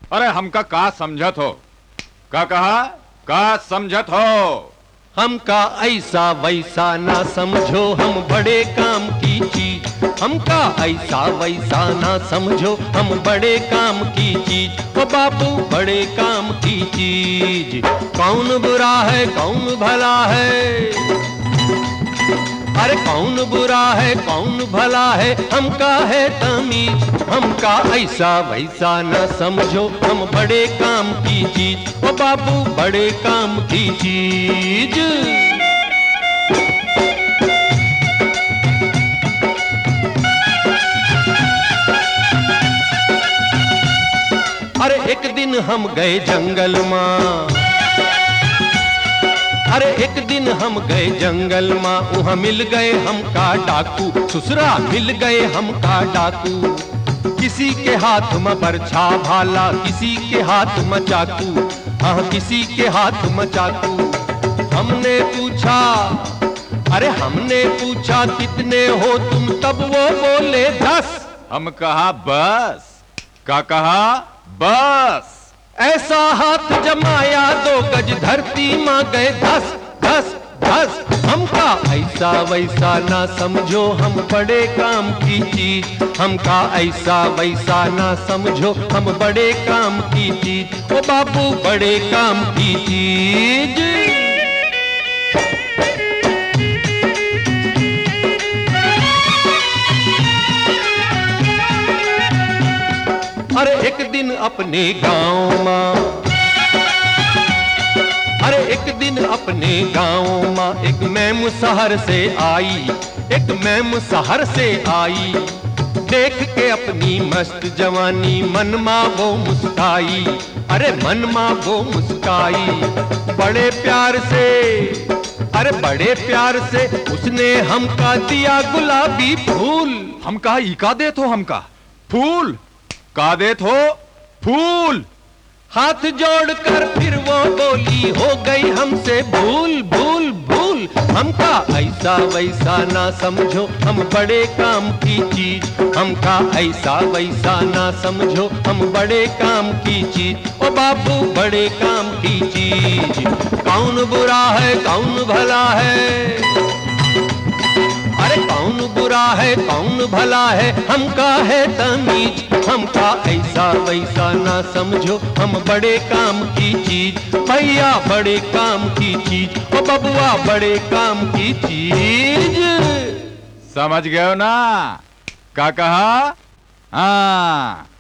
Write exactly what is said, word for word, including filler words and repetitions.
अरे हमका का समझत हो? का कहा? का समझत हो? हमका ऐसा वैसा ना समझो, हम बड़े काम की चीज। हमका ऐसा वैसा ना समझो, हम बड़े काम की चीज। ओ बाबू बड़े काम की चीज। कौन बुरा है कौन भला है, अरे कौन बुरा है कौन भला है, हमका है तमीज। हमका ऐसा वैसा न समझो, हम बड़े काम की चीज। ओ बाबू बड़े काम की चीज। अरे एक दिन हम गए जंगल मां, अरे एक दिन हम गए जंगल मां, वहां मिल गए हमका डाकू। ससुरा मिल गए हमका डाकू। किसी के हाथ में बरछा भाला, किसी के हाथ में चाकू, हाँ किसी के हाथ में चाकू। हमने पूछा, अरे हमने पूछा कितने हो तुम, तब वो बोले दस। हम कहा बस। का कहा? बस। ऐसा हाथ जमाया दो गज धरती मां गए धस धस धस। हमका ऐसा वैसा ना समझो, हम बड़े काम की चीज। हमका ऐसा वैसा ना समझो, हम बड़े काम की चीज। ओ बाबू बड़े काम की चीज। अरे एक दिन अपने गांव मां, अरे एक दिन अपने गांव मां, एक मैम शहर से आई, एक मैम शहर से आई। देख के अपनी मस्त जवानी मन मां वो मुस्काई, अरे मन मां वो मुस्काई। बड़े प्यार से, अरे बड़े प्यार से उसने हमका दिया गुलाबी फूल। हमका इका देत हो? हमका फूल का देत हो? फूल। हाथ जोड़कर फिर वो बोली, हो गई हमसे भूल भूल भूल। हमका ऐसा वैसा ना समझो, हम बड़े काम की चीज। हमका ऐसा वैसा ना समझो, हम बड़े काम की चीज। ओ बाबू बड़े काम की चीज। कौन बुरा है कौन भला है, अरे कौन बुरा है कौन भला है, हमका है तमीज। हमका ऐसा वैसा ना समझो, हम बड़े काम की चीज। भैया बड़े काम की चीज, ओ बबुआ बड़े काम की चीज। समझ गए हो ना? का कहा? हाँ।